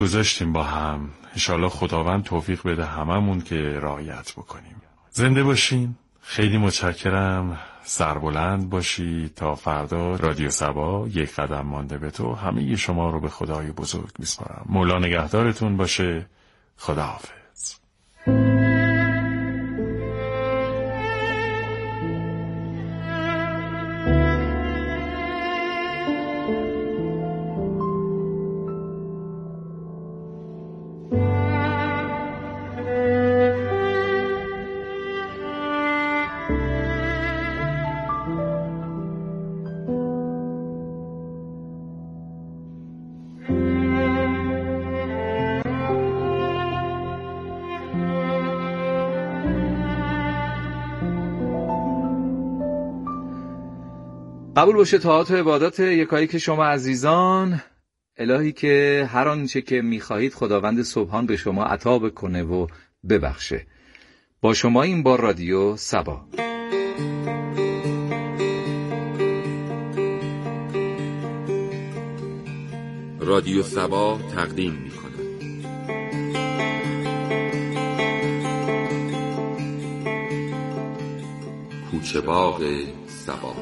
گذاشتیم با هم. انشالله خداوند توفیق بده هممون که رعایت بکنیم. زنده باشین. خیلی متشکرم. سربلند باشی. تا فردا رادیو صبا یک قدم مانده به تو. همه شما رو به خدای بزرگ میسپارم. مولا نگهدارتون باشه. خداحافظ. قبول باشه طاعات و عبادات یکایی که شما عزیزان. الهی که هر آنچه که می‌خواهید خداوند سبحان به شما عطا بکنه و ببخشه. با شما این بار رادیو صبا. رادیو صبا تقدیم می‌کند کوچه باغ صبا.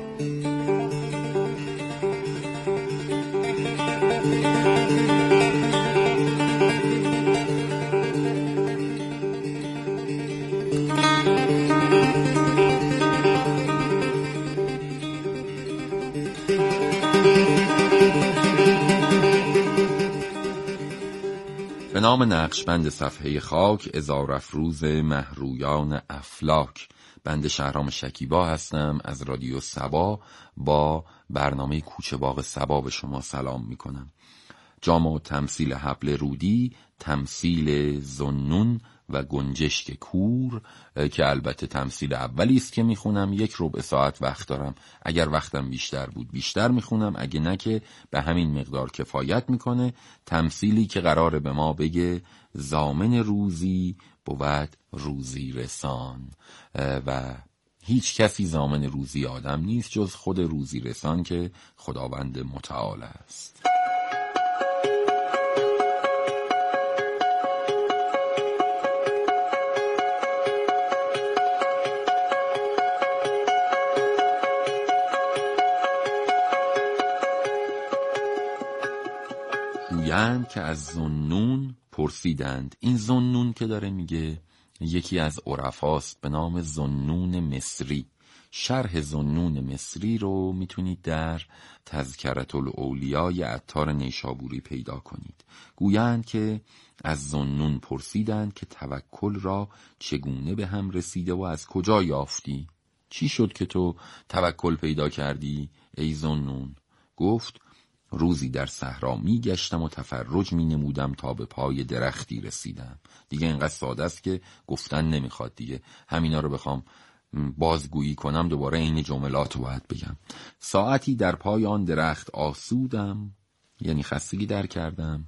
به نام نقشبند صفحه خاک، عذارافروز مهرویان افلاک. بنده شهرام شکیبا هستم از رادیو صبا. با برنامه کوچه باغ صبا به شما سلام می کنم. جامع تمثیل حبل رودی، تمثیل ذوالنون و گنجشک کور که البته تمثیل اولی است که میخونم. 1 ربع ساعت وقت دارم. اگر وقتم بیشتر بود بیشتر میخونم، اگه نه که به همین مقدار کفایت میکنه. تمثیلی که قراره به ما بگه ضامن روزی بود روزی رسان و هیچ کسی ضامن روزی آدم نیست جز خود روزی رسان که خداوند متعال است. گویند که از ذوالنون پرسیدند. این ذوالنون که داره میگه یکی از عرفاست به نام ذوالنون مصری. شرح ذوالنون مصری رو میتونید در تذکرة الاولیای عطار نیشابوری پیدا کنید. گویند که از ذوالنون پرسیدند که توکل را چگونه به هم رسیده و از کجا یافتی؟ چی شد که تو توکل پیدا کردی ای ذوالنون؟ گفت روزی در صحرا می گشتم و تفرج می نمودم تا به پای درختی رسیدم. دیگه اینقدر ساده است که گفتن نمیخواد دیگه. همینا رو بخوام بازگویی کنم دوباره این جملات رو باید بگم. ساعتی در پای آن درخت آسودم، یعنی خستگی در کردم،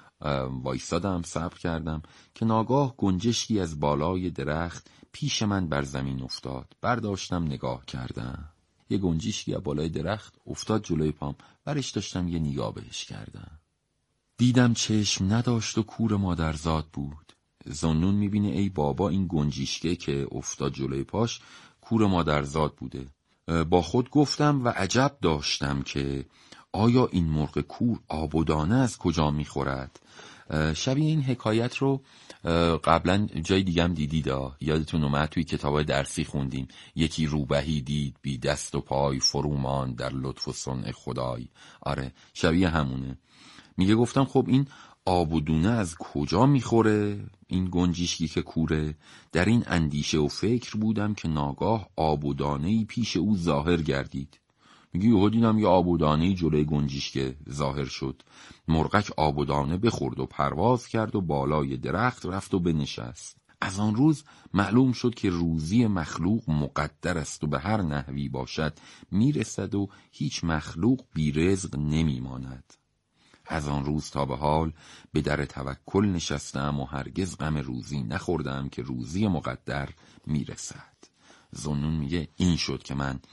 وایسادم، صبر کردم که ناگاه گنجشکی از بالای درخت پیش من بر زمین افتاد. برداشتم نگاه کردم. یه گنجشکی از بالای درخت افتاد جلوی پام. برش داشتم یه نگاه بهش کردم. دیدم چشم نداشت و کور مادرزاد بود. ذوالنون میبینه ای بابا این گنجشکه که افتاد جلوی پاش کور مادرزاد بوده. با خود گفتم و عجب داشتم که آیا این مرغ کور آب و دانه از کجا میخورد؟ شبیه این حکایت رو قبلا جای دیگه هم دیدید. یادتون اومد توی کتابای درسی خوندیم. یکی روبهی دید بی دست و پای، فرومان در لطف و صنع خدای. آره شبیه همونه. میگه گفتم خب این آب و دونه از کجا میخوره این گنجشکی که کوره؟ در این اندیشه و فکر بودم که ناگاه آب و دانه‌ای پیش او ظاهر گردید. میگه یهو دیدم یه آب و دانه‌ای جلوی گنجشک ظاهر شد. مرغک آب و دانه بخورد و پرواز کرد و بالای درخت رفت و بنشست. از آن روز معلوم شد که روزی مخلوق مقدر است و به هر نحوی باشد میرسد و هیچ مخلوق بی رزق نمیماند. از آن روز تا به حال به در توکل نشستم و هرگز غم روزی نخوردم که روزی مقدر میرسد. ذوالنون میگه این شد که من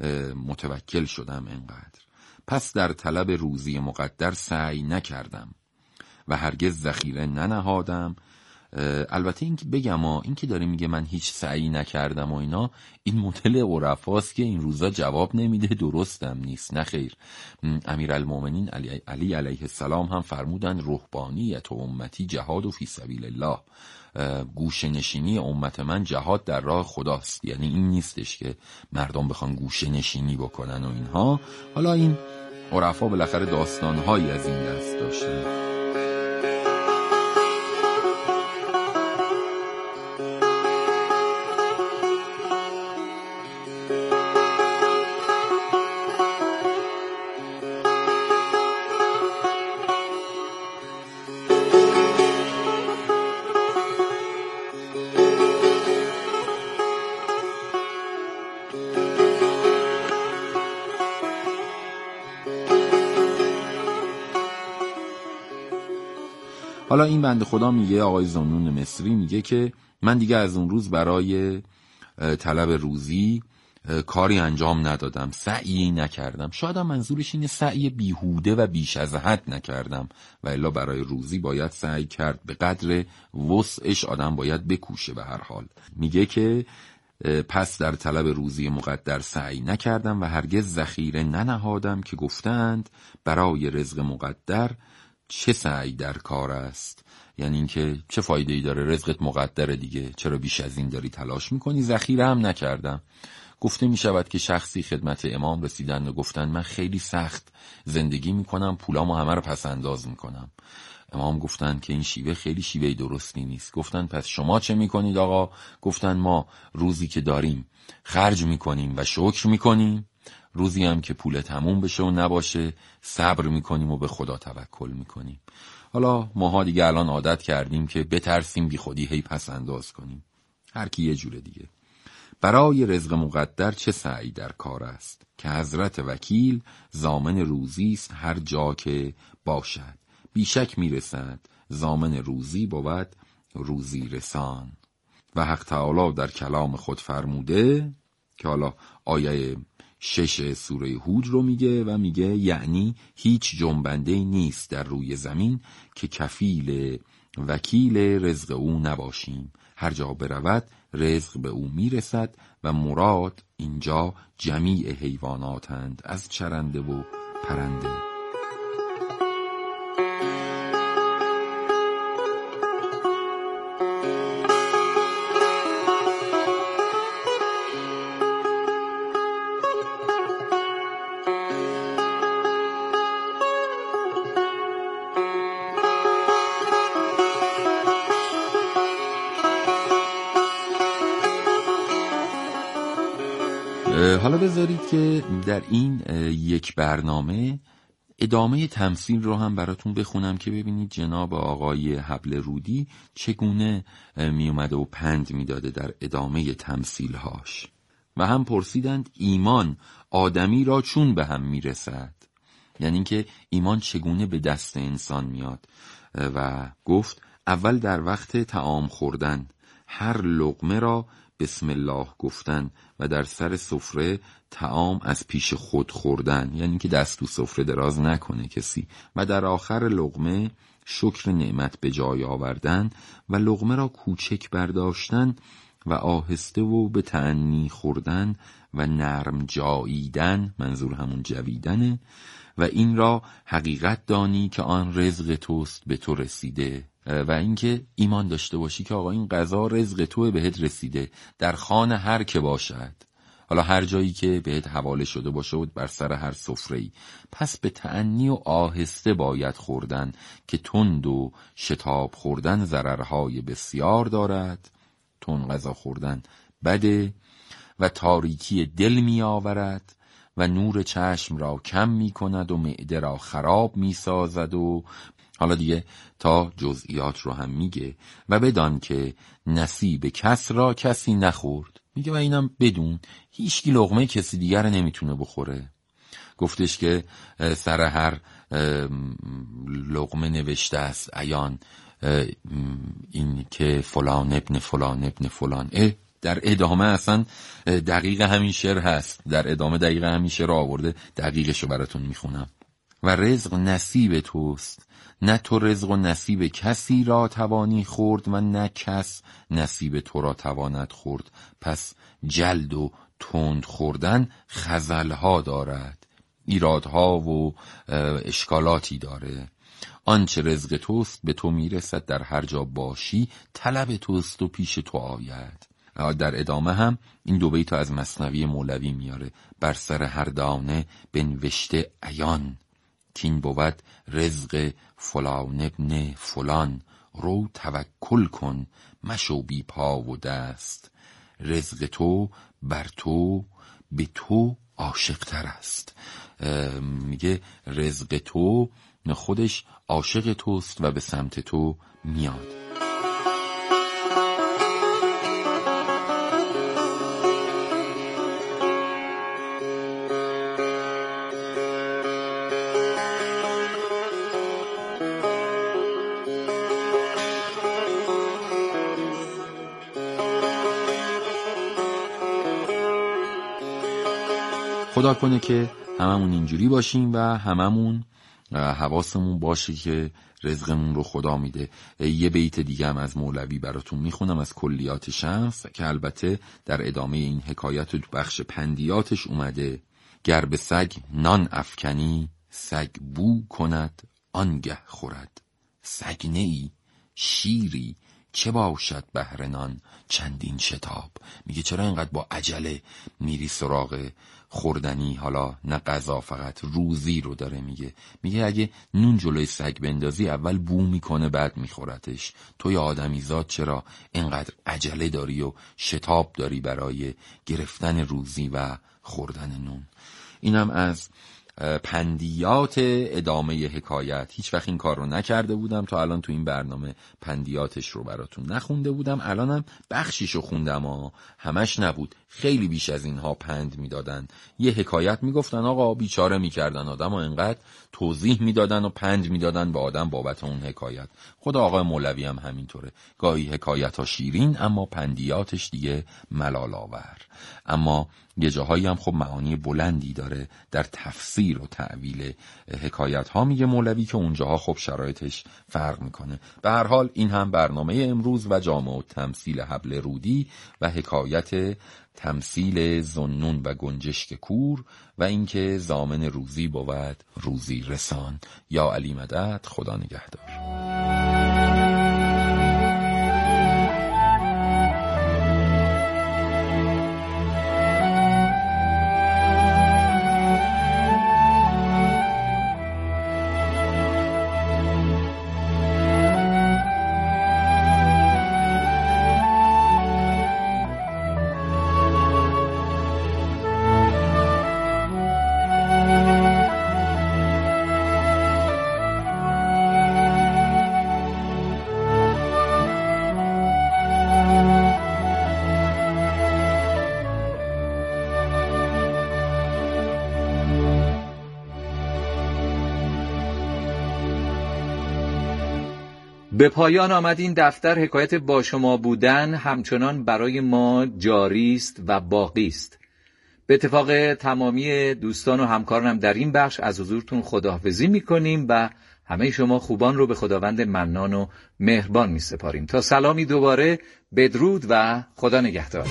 متوکل شدم اینقدر. پس در طلب روزی مقدر سعی نکردم و هرگز ذخیره ننهادم. البته این که بگم این که داره میگه من هیچ سعی نکردم و اینا، این مدل عرفاست که این روزا جواب نمیده، درستم نیست. نه خیر، امیرالمومنین علی علیه السلام هم فرمودن رهبانیت و امتی جهاد و فی سبیل الله، گوشه نشینی امت من جهاد در راه خداست. یعنی این نیستش که مردم بخوان گوشه نشینی بکنن و اینها. حالا این عرفا بالاخره داستانهایی از این دست داشتن. حالا این بنده خدا میگه، آقای ذوالنون مصری میگه که من دیگه از اون روز برای طلب روزی کاری انجام ندادم، سعی نکردم. شاید هم منظورش اینه سعی بیهوده و بیش از حد نکردم، و الا برای روزی باید سعی کرد، به قدر وسعش آدم باید بکوشه. به هر حال میگه که پس در طلب روزی مقدر سعی نکردم و هرگز ذخیره ننهادم که گفتند برای رزق مقدر چه سعی در کار است. یعنی اینکه چه فایده ای داره، رزقت مقدره دیگه، چرا بیش از این داری تلاش میکنی؟ ذخیره هم نکردم. گفته میشود که شخصی خدمت امام رسیدند و گفتند من خیلی سخت زندگی میکنم، پولامو همه رو پس انداز میکنم. امام گفتند که این شیوه خیلی شیوه درستی نیست. گفتند پس شما چه میکنید آقا؟ گفتند ما روزی که داریم خرج میکنیم و شکر میکنیم، روزی هم که پول تموم بشه و نباشه صبر میکنیم و به خدا توکل میکنیم. حالا ماها دیگه الان عادت کردیم که بترسیم بی خودی هی پس انداز کنیم، هر کی یه جوره دیگه. برای رزق مقدر چه سعی در کار است که حضرت وکیل ضامن روزی است هر جا که باشد، بیشک میرسد ضامن روزی بود روزی رسان. و حق تعالی در کلام خود فرموده که حالا آیه 6 سوره هود رو میگه و میگه یعنی هیچ جنبنده‌ای نیست در روی زمین که کفیل وکیل رزق او نباشیم، هر جا برود رزق به او میرسد. و مراد اینجا جمیع حیواناتند، از چرنده و پرنده. حالا بذارید که در این یک برنامه ادامه تمثیل رو هم براتون بخونم که ببینید جناب آقای حبل رودی چگونه می اومده و پند می داده در ادامه تمثیلهاش. و هم پرسیدند ایمان آدمی را چون به هم می رسد، یعنی اینکه ایمان چگونه به دست انسان میاد. و گفت اول در وقت طعام خوردن هر لقمه را بسم الله گفتن و در سر سفره طعام از پیش خود خوردن، یعنی که دست تو سفره دراز نکنه کسی. و در آخر لقمه شکر نعمت به جای آوردن و لقمه را کوچک برداشتن و آهسته و به تأنی خوردن و نرم جاییدن، منظور همون جویدنه. و این را حقیقت دانی که آن رزق توست به تو رسیده. و اینکه ایمان داشته باشی که آقا این غذا رزق توه، بهت رسیده در خانه هر که باشد، حالا هر جایی که بهت حواله شده باشه و بر سر هر سفره‌ای. پس به تأنی و آهسته باید خوردن که تند و شتاب خوردن ضررهای بسیار دارد. تند غذا خوردن بده و تاریکی دل می آورد و نور چشم را کم می کند و معده را خراب می سازد. و حالا دیگه تا جزئیات رو هم میگه. و بدان که نصیب کس را کسی نخورد، میگه و اینم بدون هیچکی لقمه کسی دیگر رو نمیتونه بخوره. گفتش که سر هر لقمه نوشته است عیان این که فلان ابن فلان ابن فلان. در ادامه اصلا دقیق همین شعر هست، در ادامه دقیق همین شعر آورده، دقیقشو براتون میخونم. و رزق نصیب توست. نه تو رزق و نصیب کسی را توانی خورد و نه کس نصیب تو را تواند خورد. پس جلد و تند خوردن خزلها دارد، ایرادها و اشکالاتی داره. آنچه رزق توست به تو میرسد، در هر جا باشی طلب توست و پیش تو آید. در ادامه هم این دو بیت از مثنوی مولوی میاره: بر سر هر دانه بنوشته عیان، کین بود رزق فلان ابن فلان. رو توکل کن مشو بی پا و دست، رزق تو بر تو به تو عاشق تر است. میگه رزق تو خودش عاشق توست و به سمت تو میاد. خدا کنه که هممون اینجوری باشیم و هممون حواسمون باشه که رزقمون رو خدا میده. یه بیت دیگه هم از مولوی براتون میخونم از کلیات شمس که البته در ادامه این حکایت تو بخش پندیاتش اومده: گر به سگ نان افکنی، سگ بو کند آنگه خورد. سگ نیی شیری، چه باشد بهر نان چندین شتاب. میگه چرا اینقدر با عجله میری سراغ خوردنی؟ حالا نه غذا، فقط روزی رو داره میگه اگه نون جلوی سگ بندازی اول بو میکنه بعد میخورتش. تو یا آدمیزاد چرا اینقدر عجله داری و شتاب داری برای گرفتن روزی و خوردن نون؟ اینم از پندیات ادامه حکایت. هیچ وقت این کار رو نکرده بودم تا الان، تو این برنامه پندیاتش رو براتون نخونده بودم. الانم بخشیش رو خوندم و همش نبود، خیلی بیش از اینها پند میدادن. یه حکایت میگفتن آقا بیچاره میکردن آدم و اینقدر توضیح میدادن و پند میدادن به آدم بابت اون حکایت. خود آقای مولوی هم همینطوره، گاهی حکایت ها شیرین اما پندیاتش دیگه ملال آور. اما یه جاهایی هم خب معانی بلندی داره در تفسیر و تعویل حکایت ها، میگه مولوی که اونجاها خب شرایطش فرق میکنه. به هر حال این هم برنامه امروز و جامع و تمثیل حبل رودی و حکایت تمثیل ذوالنون و گنجشک کور و اینکه ضامن روزی بود روزی رسان. یا علی مدد، خدا نگهدار. به پایان آمد این دفتر. حکایت با شما بودن همچنان برای ما جاری است و باقی است. به اتفاق تمامی دوستان و همکارانم در این بخش از حضورتون خداحافظی میکنیم و همه شما خوبان رو به خداوند منان و مهربان میسپاریم. تا سلامی دوباره، بدرود و خدا نگهدار.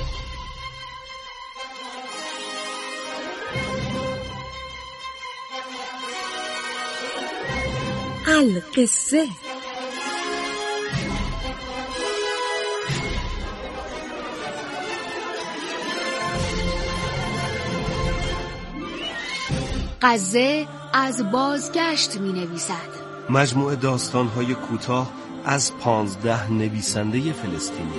القصه. غزه از بازگشت می نویسد. مجموعه داستان‌های کوتاه از 15 نویسنده فلسطینی.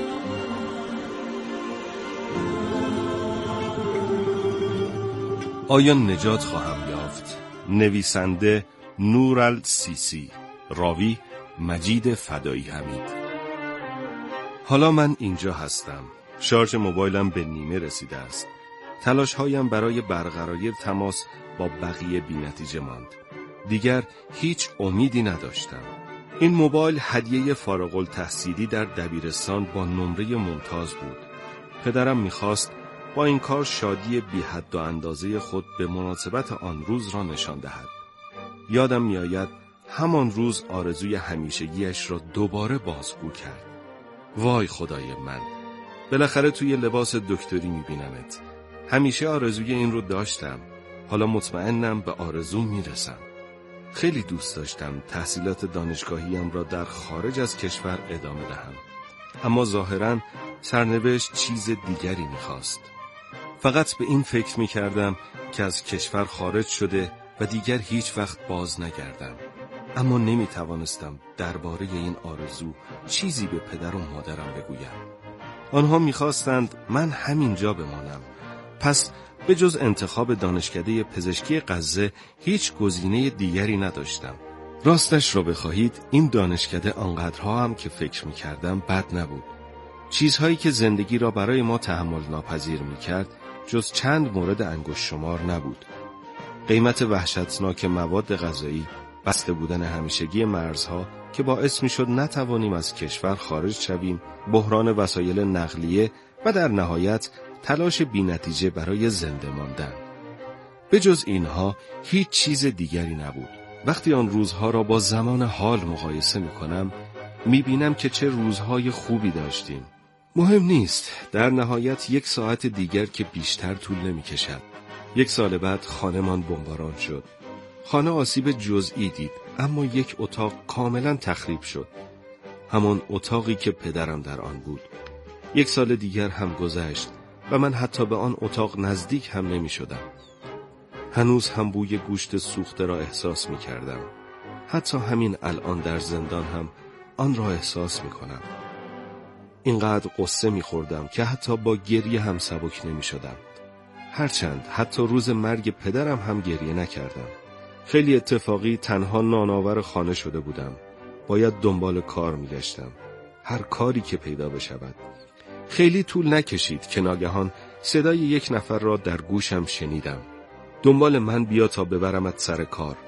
آیا نجات خواهم یافت؟ نویسنده نورالسیسی، راوی مجید فدایی حمید. حالا من اینجا هستم. شارژ موبایلم به نیمه رسیده است. تلاش‌هایم برای برقراری تماس با بقیه بی‌نتیجه ماند. دیگر هیچ امیدی نداشتم. این موبایل هدیه فارغ التحصیلی در دبیرستان با نمره ممتاز بود. پدرم می‌خواست با این کار شادی بی حد و اندازه خود به مناسبت آن روز را نشان دهد. یادم میآید همان روز آرزوی همیشگیش را دوباره بازگو کرد. وای خدای من، بالاخره توی لباس دکتری میبینمت. همیشه آرزوی این رو داشتم. حالا مطمئنم به آرزو میرسم. خیلی دوست داشتم تحصیلات دانشگاهیم را در خارج از کشور ادامه دهم. اما ظاهراً سرنوشت چیز دیگری میخواست. فقط به این فکر میکردم که از کشور خارج شده و دیگر هیچ وقت باز نگردم. اما نمیتوانستم درباره این آرزو چیزی به پدر و مادرم بگویم. آنها میخواستند من همینجا بمانم. پس به جز انتخاب دانشکده پزشکی غزه هیچ گزینه دیگری نداشتم. راستش را بخواهید این دانشکده آنقدرها هم که فکر میکردم بد نبود. چیزهایی که زندگی را برای ما تحمل ناپذیر میکرد جز چند مورد انگشت شمار نبود. قیمت وحشتناک مواد غذایی، بسته بودن همیشگی مرزها که باعث میشد نتوانیم از کشور خارج شویم، بحران وسایل نقلیه و در نهایت تلاش بی‌نتیجه برای زنده ماندن. به جز اینها هیچ چیز دیگری نبود. وقتی آن روزها را با زمان حال مقایسه میکنم میبینم که چه روزهای خوبی داشتیم. مهم نیست، در نهایت 1 ساعت دیگر که بیشتر طول نمیکشد. 1 سال بعد خانمان بمباران شد. خانه آسیب جزئی دید، اما 1 اتاق کاملا تخریب شد. همان اتاقی که پدرم در آن بود. 1 سال دیگر هم گذشت و من حتی به آن اتاق نزدیک هم نمی شدم. هنوز هم بوی گوشت سوخته را احساس می کردم. حتی همین الان در زندان هم آن را احساس می کنم. اینقدر قصه می خوردم که حتی با گریه هم سبک نمی شدم. هرچند حتی روز مرگ پدرم هم گریه نکردم. خیلی اتفاقی تنها نانآور خانه شده بودم. باید دنبال کار می گشتم. هر کاری که پیدا بشود. خیلی طول نکشید که ناگهان صدای 1 نفر را در گوشم شنیدم. دنبال من بیا تا ببرمت سر کار.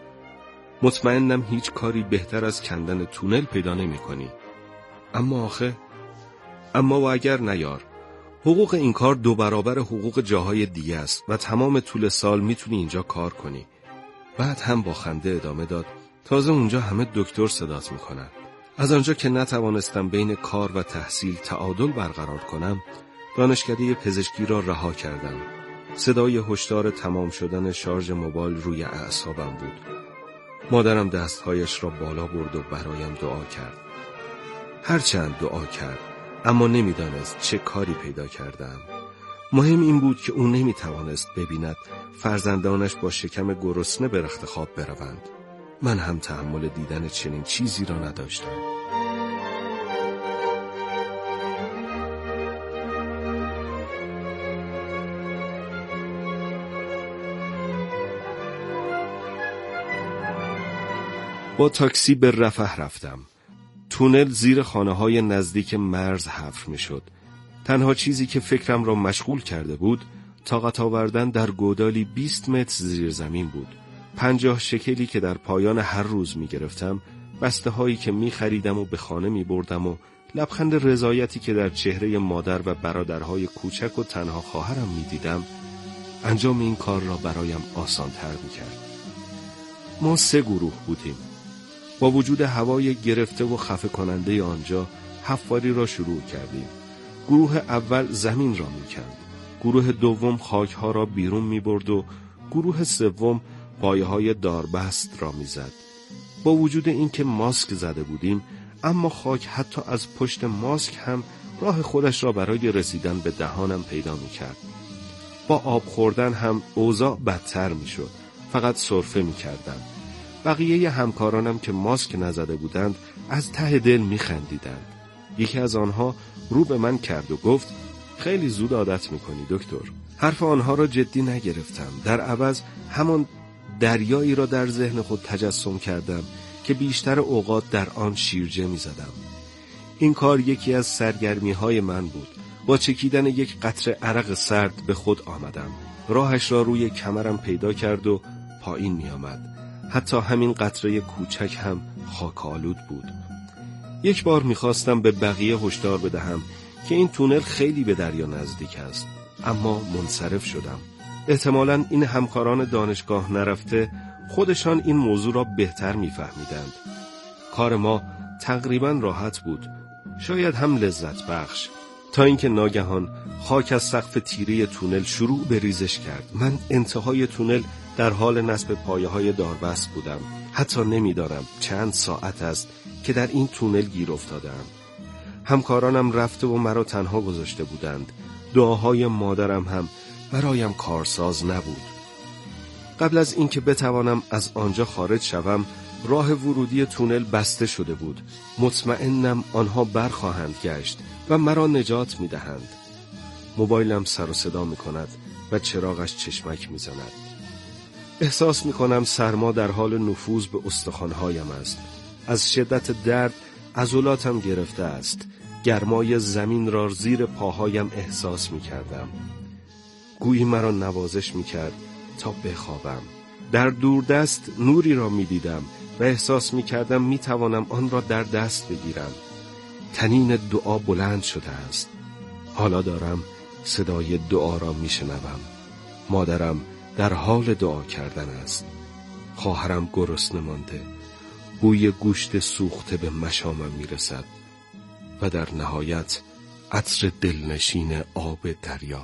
مطمئنم هیچ کاری بهتر از کندن تونل پیدا نمی کنی. اما و اگر نیار. حقوق این کار 2 برابر حقوق جاهای دیگه است و تمام طول سال میتونی اینجا کار کنی. بعد هم با خنده ادامه داد تازه اونجا همه دکتر صدات میکنن. از آنجا که نتوانستم بین کار و تحصیل تعادل برقرار کنم، دانشکده پزشکی را رها کردم. صدای هشدار تمام شدن شارژ موبایل روی اعصابم بود. مادرم دستهایش را بالا برد و برایم دعا کرد. هرچند دعا کرد، اما نمیدانست چه کاری پیدا کردم. مهم این بود که او نمیتوانست ببیند فرزندانش با شکم گرسنه به رخت خواب بروند. من هم تحمل دیدن چنین چیزی را نداشتم. با تاکسی به رفح رفتم. تونل زیر خانه‌های نزدیک مرز حفر می‌شد. تنها چیزی که فکرم را مشغول کرده بود، طاقت آوردن در گودالی 20 متر زیر زمین بود. 50 شکلی که در پایان هر روز می‌گرفتم، بسته‌هایی که می‌خریدم و به خانه می‌بردم و لبخند رضایتی که در چهره مادر و برادرهای کوچک و تنها خواهرم می‌دیدم، انجام این کار را برایم آسان‌تر می‌کرد. ما 3 گروه بودیم. با وجود هوای گرفته و خفه کننده آنجا، حفاری را شروع کردیم. گروه اول زمین را می‌کند. گروه دوم خاک‌ها را بیرون می‌برد و گروه سوم پایه‌های داربست را می‌زد. با وجود اینکه ماسک زده بودیم، اما خاک حتی از پشت ماسک هم راه خودش را برای رسیدن به دهانم پیدا می‌کرد. با آب خوردن هم اوضاع بدتر می‌شد. فقط سرفه می‌کردم. بقیه همکارانم که ماسک نزده بودند از ته دل می‌خندیدند. یکی از آنها رو به من کرد و گفت خیلی زود عادت می‌کنی دکتر. حرف آنها را جدی نگرفتم. در عوض همان دریایی را در ذهن خود تجسم کردم که بیشتر اوقات در آن شیرجه می‌زدم. این کار یکی از سرگرمی‌های من بود. با چکیدن 1 قطره عرق سرد به خود آمدم. راهش را روی کمرم پیدا کرد و پایین می‌آمد. حتی همین قطره کوچک هم خاک‌آلود بود. 1 بار می‌خواستم به بقیه هشدار بدهم که این تونل خیلی به دریا نزدیک است، اما منصرف شدم. احتمالاً این همکاران دانشگاه نرفته خودشان این موضوع را بهتر می‌فهمیدند. کار ما تقریباً راحت بود، شاید هم لذت بخش، تا اینکه ناگهان خاک از سقف تیره تونل شروع به ریزش کرد. من انتهای تونل در حال نصب پایه‌های داربست بودم. حتی نمی‌دانم چند ساعت است که در این تونل گیر افتادم. همکارانم رفته و مرا تنها گذاشته بودند. دعاهای مادرم هم برایم کارساز نبود. قبل از اینکه بتوانم از آنجا خارج شوم، راه ورودی تونل بسته شده بود. مطمئنم آنها برخواهند گشت و مرا نجات می‌دهند. موبایلم سر و صدا می‌کند و چراغش چشمک می‌زند. احساس می‌کنم سرما در حال نفوذ به استخوان‌هایم است. از شدت درد عضلاتم گرفته است. گرمای زمین را زیر پاهایم احساس می‌کردم. گویی مرا نوازش می‌کرد تا بخوابم. در دوردست نوری را می‌دیدم و احساس می‌کردم می‌توانم آن را در دست بگیرم. طنین دعا بلند شده است. حالا دارم صدای دعا را می‌شنوم. مادرم در حال دعا کردن است. خواهرم گرسنه مانده. بوی گوشت سوخته به مشامم می‌رسد و در نهایت عطر دلنشین آب دریا.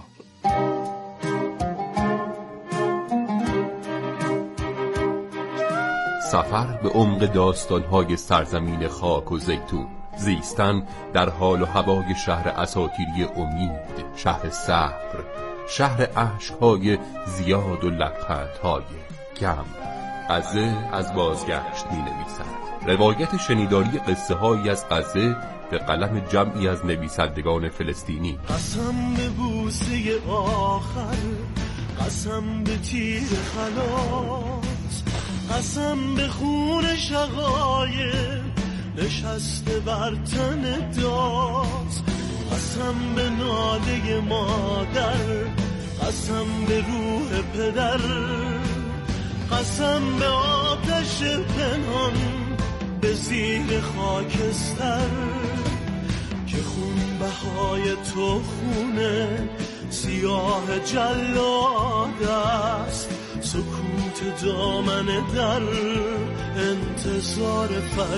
سفر به عمق داستان‌های سرزمین خاک و زیتون، زیستن در حال و هوای شهر اساطیری امید، شهر صبر، شهر عشق‌های زیاد و لبخندهای کم. غزه از بازگشت می‌نویسد. روایت شنیداری قصه‌هایی از غزه به قلم جمعی از نویسندگان فلسطینی. قسم به بوسه آخر، قسم به تیر خلاص، قسم به خون شقایق نشسته بر تن داز، قسم به ناله مادر، قسم به روح پدر، قسم به آتش پنهان به زیر خاکستر، که خون بهای تو خونه سیاه جلاد است، سکوت دامن در انتظار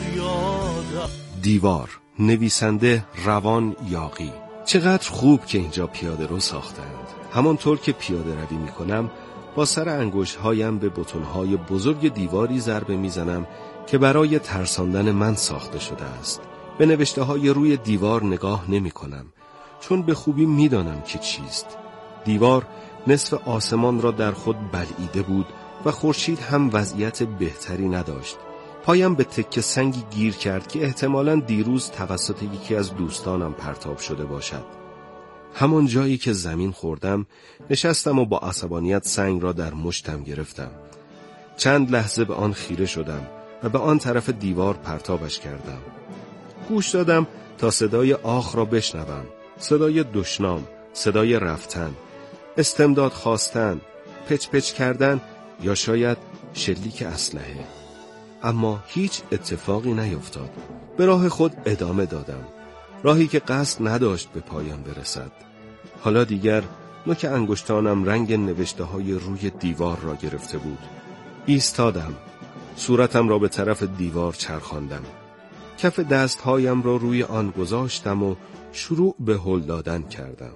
فریاد. دیوار، نویسنده روان یاغی. چقدر خوب که اینجا پیاده رو ساختند. همانطور که پیاده روی می کنم با سر انگشت‌هایم به بتون‌های بزرگ دیواری ضربه می‌زنم که برای ترساندن من ساخته شده است. به نوشته‌های روی دیوار نگاه نمی‌کنم، چون به خوبی می‌دانم که چیست. دیوار نصف آسمان را در خود بلعیده بود و خورشید هم وضعیت بهتری نداشت. پایم به تکه سنگی گیر کرد که احتمالاً دیروز توسط یکی از دوستانم پرتاب شده باشد. همان جایی که زمین خوردم نشستم و با عصبانیت سنگ را در مشتم گرفتم. چند لحظه به آن خیره شدم و به آن طرف دیوار پرتابش کردم. گوش دادم تا صدای آخ را بشنوم، صدای دشنام، صدای رفتن، استمداد خواستن، پچ پچ کردن یا شاید شلیک اسلحه. اما هیچ اتفاقی نیفتاد. به راه خود ادامه دادم، راهی که قصد نداشت به پایان برسد. حالا دیگر نوک انگشتانم رنگ نوشته‌های روی دیوار را گرفته بود. ایستادم، صورتم را به طرف دیوار چرخاندم، کف دستهایم را روی آن گذاشتم و شروع به هل دادن کردم.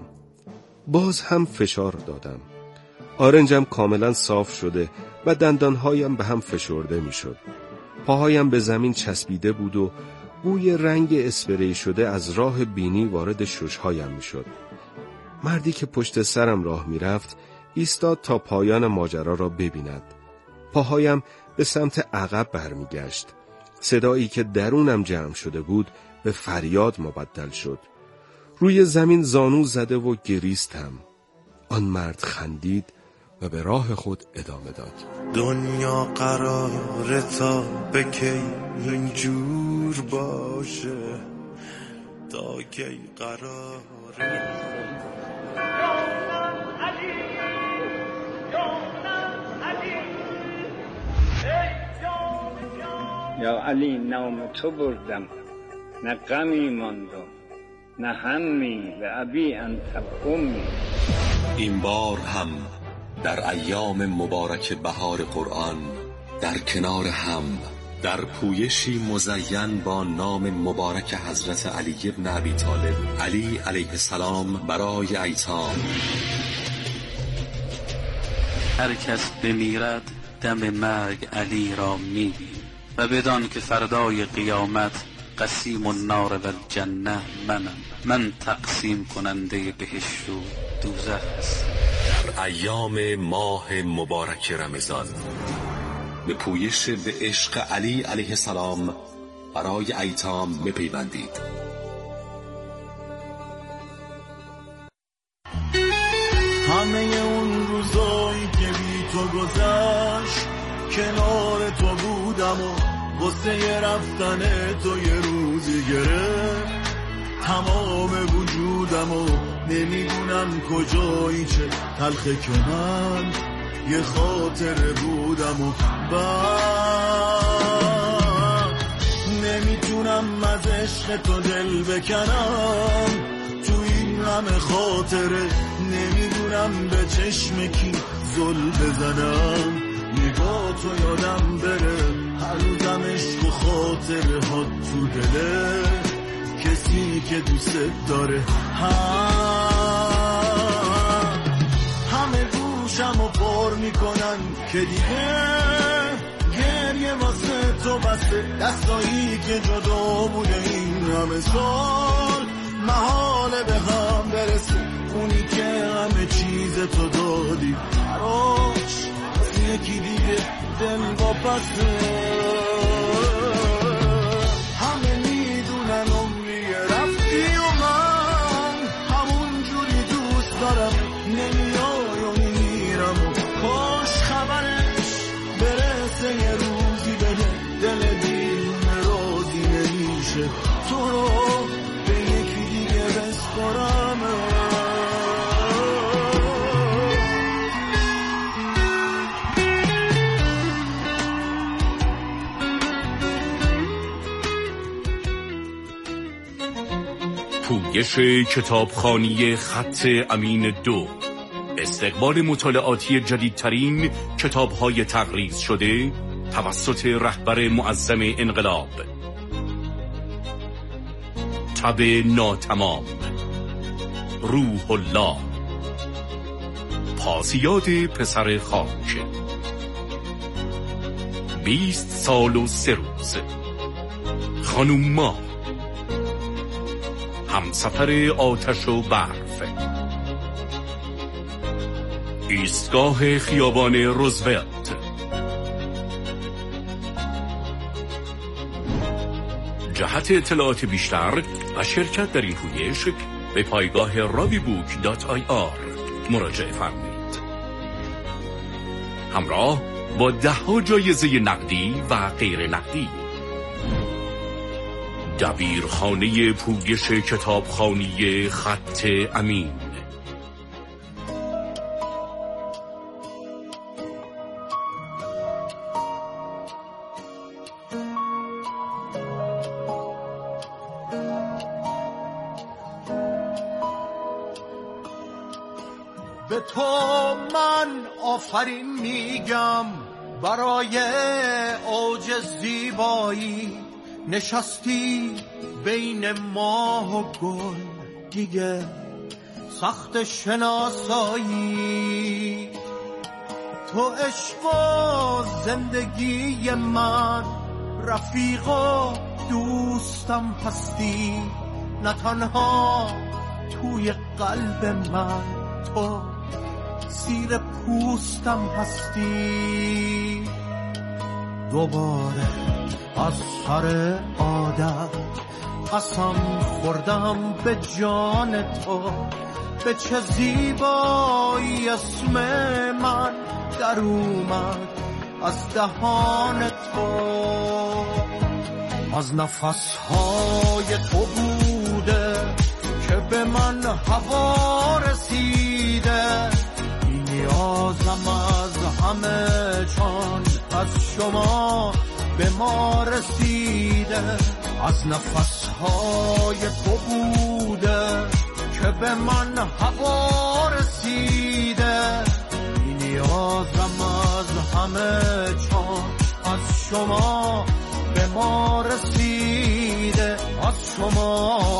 باز هم فشار دادم. آرنجم کاملا صاف شده و دندانهایم به هم فشرده می شد. پاهایم به زمین چسبیده بود و بوی رنگ اسپری شده از راه بینی وارد ششهایم می شد. مردی که پشت سرم راه می رفت ایستاد تا پایان ماجرا را ببیند. پاهایم به سمت عقب برمی گشت. صدایی که درونم جمع شده بود به فریاد مبدل شد. روی زمین زانو زده و گریستم. آن مرد خندید و به راه خود ادامه داد. دنیا قراره تا به کی اینجور باشه، تا کی قراره. یا علی نام تو بردم، نه غمی ماندم، نه همی به ابی انت و امی. این بار هم در ایام مبارک بهار قرآن در کنار هم در پویشی مزین با نام مبارک حضرت علی ابن ابی طالب، علی علیه السلام، برای ایتام. هر کس بمیرد دم مرگ علی را می‌بین و بدان که فردای قیامت قسیم النار و الجنه من تقسیم کننده بهشت و دوزخ است. در ایام ماه مبارک رمضان به پویش به عشق علی علیه السلام برای ایتام بپیوندید. همه اون روزایی که بی تو گذشت کنار تو بودم و واسه رفتن تو یه روزی گرفت تمام وجودم و نمیدونم کجایی چه تلخه که من یه خاطره بودم و بعد نمیتونم از عشق تو دل بکنم تو این همه خاطره نمیدونم به چشم کی زل بزنم نگاه تو یادم بره هر روزم عشق و خاطره ها تو دله کسی که دوست داره همه گوشم و پر میکنن که دیگه گریه واسه تو بسته دستایی که جدا بوده این همه سال محاله به هم برسه اونی که همه چیز تو دادی براش یکی دیگه دل واپسه همه میدونن عمری رفتی و من همون جوری دوست دارم نمیای و میرم و کاش خبرش برسه یه روزی بده دل دیونه راضی نمیشه تو رو به یکی دیگه بسپارم پویش کتابخوانی خط امین 2 استقبال مطالعاتی جدیدترین کتاب‌های تقریض شده توسط رهبر معظم انقلاب. تب ناتمام، روح الله، پاسیاد پسر خاک، 20 سال و 3 روز، خانوم ما، همسفر آتش و برف، ایستگاه خیابان روزولت، جهت اطلاعات بیشتر و شرکت در این پویش به پایگاه ravibook.ir مراجعه فرمایید. همراه با 10 جایزه نقدی و غیر نقدی. دبیرخانه پویش کتابخوانی خط امین. به تو من آفرین میگم برای اوج زیبایی نشستی بین ماه و گل دیگه سخت شناسایی تو عشق و زندگی من رفیق و دوستم هستی نه تنها توی قلب من تو زیر پوستم هستی دوباره از سر عادت قسم خوردم به جان تو به چه زیبایی اسم من در اومد از دهان تو از نفسهای تو بوده که به من هوا رسیده نیازم از همه چون از شما به ما رسیده از نفسهای تو بوده که به من هوا رسیده نیازم از همه چون شما به ما رسیده، از شما